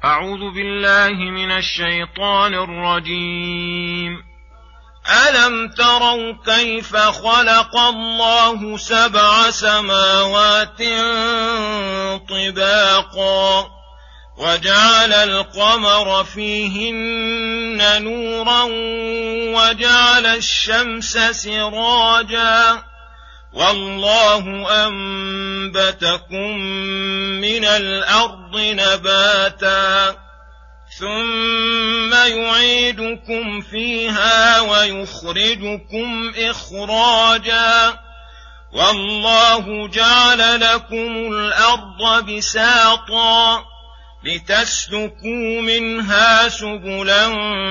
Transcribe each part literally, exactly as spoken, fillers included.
أعوذ بالله من الشيطان الرجيم. ألم تروا كيف خلق الله سبع سماوات طباقا وجعل القمر فيهن نورا وجعل الشمس سراجا والله أنبتكم من الأرض نباتا ثم يعيدكم فيها ويخرجكم إخراجا والله جعل لكم الأرض بساطا لتسلكوا منها سبلا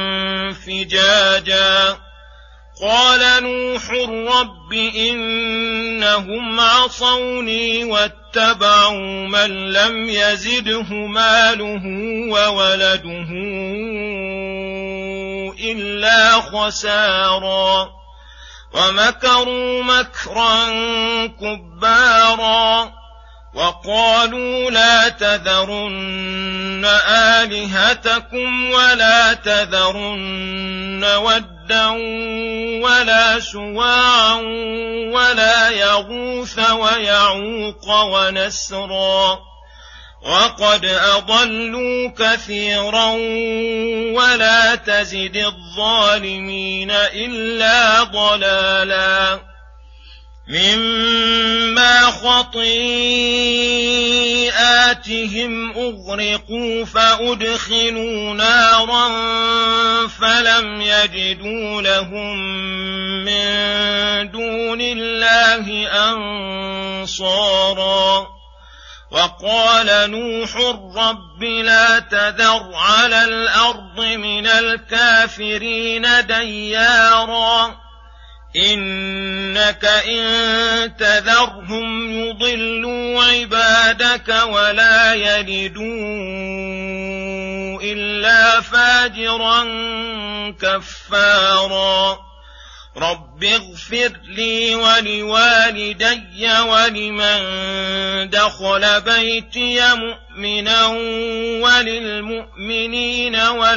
فجاجا قال نوح رب إنهم عصوني واتبعوا من لم يزده ماله وولده إلا خسارا ومكروا مكرا كبارا وقالوا لا تذرن آلهتكم ولا تذرن ودا ولا سواعا ولا يغوث ويعوق ونسرا وقد أضلوا كثيرا ولا تزد الظالمين إلا ضلالا مما خطيئاتهم أغرقوا فأدخلوا نارا فلم يجدوا لهم من دون الله أنصارا وقال نوح رب لا تذر على الأرض من الكافرين ديارا إنك إن تذرهم يضلوا عبادك ولا يلدوا إلا فاجرا كفارا رب اغفر لي ولوالدي ولمن دخل بيتي مؤمنا وللمؤمنين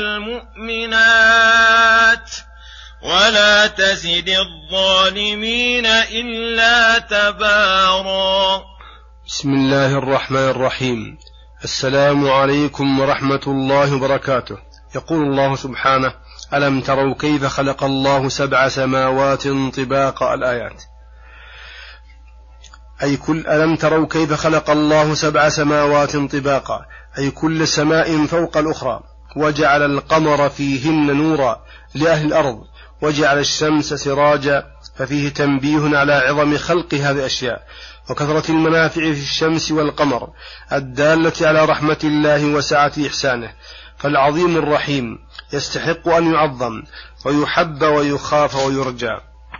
والمؤمنات ولا تزد الظالمين إلا تبارا. بسم الله الرحمن الرحيم. السلام عليكم ورحمة الله وبركاته. يقول الله سبحانه: ألم تروا كيف خلق الله سبع سماوات طباقا. الآيات. أي كل ألم تروا كيف خلق الله سبع سماوات طباقا، أي كل سماء فوق الأخرى، وجعل القمر فيهن نورا لأهل الأرض، وجعل الشمس سراجا، ففيه تنبيه على عظم خلق هذه الأشياء وكثرة المنافع في الشمس والقمر الدالة على رحمة الله وسعة إحسانه، فالعظيم الرحيم يستحق أن يعظم ويحب ويخاف ويرجى.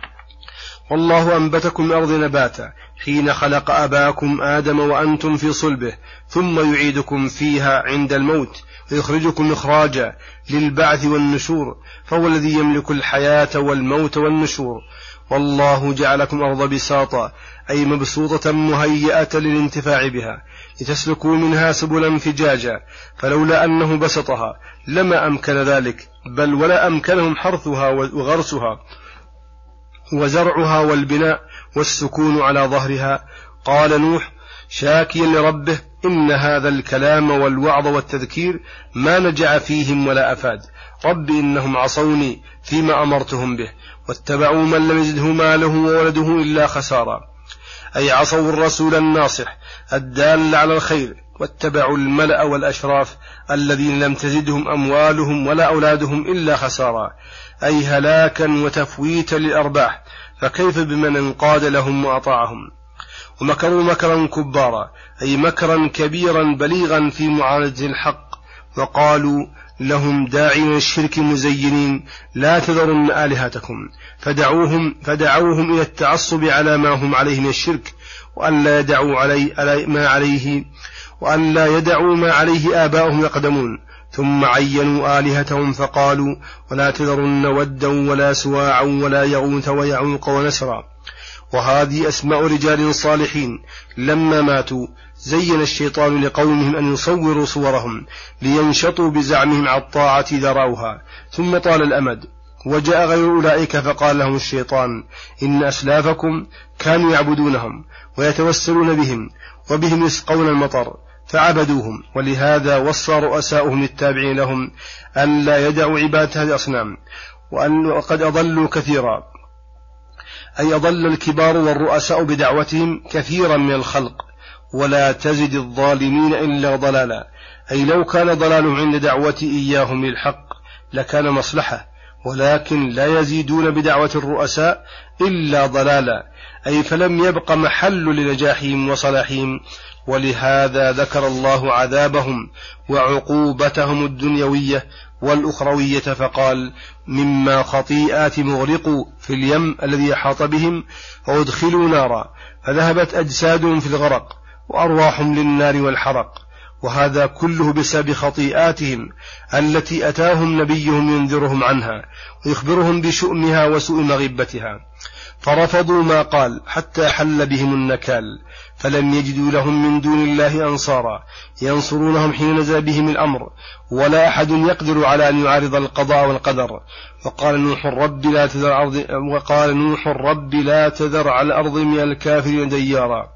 والله أنبتكم من الأرض نباتا حين خلق أباكم آدم وأنتم في صلبه، ثم يعيدكم فيها عند الموت ويخرجكم إخراجا للبعث والنشور، فهو الذي يملك الحياة والموت والنشور. والله جعلكم أرض بساطا، أي مبسوطة مهيئة للانتفاع بها لتسلكوا منها سبلا فجاجا، فلولا أنه بسطها لما أمكن ذلك، بل ولا أمكنهم حرثها وغرسها وزرعها والبناء والسكون على ظهرها. قال نوح شاكيا لربه: إن هذا الكلام والوعظ والتذكير ما نجع فيهم ولا أفاد، رب إنهم عصوني فيما أمرتهم به واتبعوا من لم يزده ماله وولده إلا خسارا، أي عصوا الرسول الناصح الدال على الخير واتبعوا الملأ والأشراف الذين لم تزدهم أموالهم ولا أولادهم إلا خسارا، أي هلاكا وتفويتا للأرباح، فكيف بمن انقاد لهم وأطاعهم. ومكروا مكرا كبارا، أي مكرا كبيرا بليغا في معالجة الحق، وقالوا لهم داعين الشرك مزينين: لا تذرن آلهتكم، فدعوهم فدعوهم إلى التعصب على ما هم عليه من الشرك، وأن لا يدعوا علي ما عليه وأن لا يدعوا ما عليه آباؤهم يقدمون. ثم عينوا آلهتهم فقالوا: ولا تذرن ودا ولا سواعا ولا يغوث ويعوق ونسرا. وهذه أسماء رجال صالحين لما ماتوا زين الشيطان لقومهم أن يصوروا صورهم لينشطوا بزعمهم على الطاعة إذا رأوها، ثم طال الأمد وجاء غير أولئك فقال لهم الشيطان إن أسلافكم كانوا يعبدونهم ويتوسلون بهم وبهم يسقون المطر فعبدوهم، ولهذا وصى رؤساؤهم للتابعين لهم أن لا يدعوا عبادة هذه الأصنام، وأن وقد أضلوا كثيرا، أي أضل الكبار والرؤساء بدعوتهم كثيرا من الخلق، ولا تزد الظالمين إلا ضلالا، أي لو كان ضلالهم عند دعوة إياهم للحق لكان مصلحة، ولكن لا يزيدون بدعوة الرؤساء إلا ضلالا، أي فلم يبق محل لنجاحهم وصلاحهم، ولهذا ذكر الله عذابهم وعقوبتهم الدنيوية والأخروية فقال مما خطيئات مغرقوا في اليم الذي يحاط بهم وادخلوا نارا فذهبت أجسادهم في الغرق وأرواحهم للنار والحرق، وهذا كله بسبب خطيئاتهم التي أتاهم نبيهم ينذرهم عنها ويخبرهم بشؤمها وسوء مغبتها، فرفضوا ما قال حتى حل بهم النكال، فلم يجدوا لهم من دون الله أنصارا ينصرونهم حين نزل بهم الأمر، ولا أحد يقدر على أن يعارض القضاء والقدر. وقال نوح رب لا تذر أرض وقال نوح رب لا تذر على الأرض من الكافرين ديارا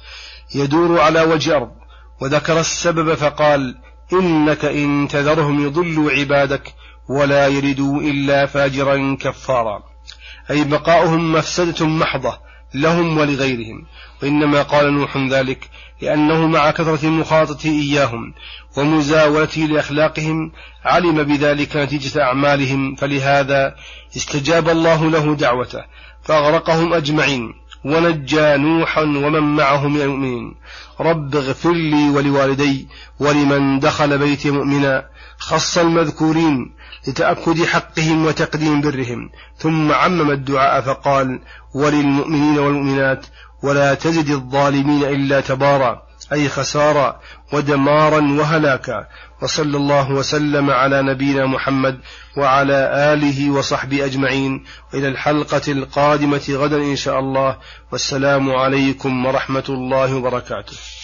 يدور على وجه أرض، وذكر السبب فقال إنك إن تذرهم يضلوا عبادك ولا يردوا إلا فاجرا كفارا، أي بقاؤهم مفسدة محضة لهم ولغيرهم. وإنما قال نوح ذلك لأنه مع كثرة مخاطته إياهم ومزاولته لأخلاقهم علم بذلك نتيجة أعمالهم، فلهذا استجاب الله له دعوته فأغرقهم أجمعين ونجى نوحا ومن معه من المؤمنين. رب اغفر لي ولوالدي ولمن دخل بيتي مؤمنا، خص المذكورين لتأكد حقهم وتقديم برهم، ثم عمم الدعاء فقال وللمؤمنين والمؤمنات ولا تزد الظالمين إلا تبارا، أي خسارا ودمارا وهلاكا. وصلى الله وسلم على نبينا محمد وعلى آله وصحبه أجمعين، وإلى الحلقة القادمة غدا إن شاء الله، والسلام عليكم ورحمة الله وبركاته.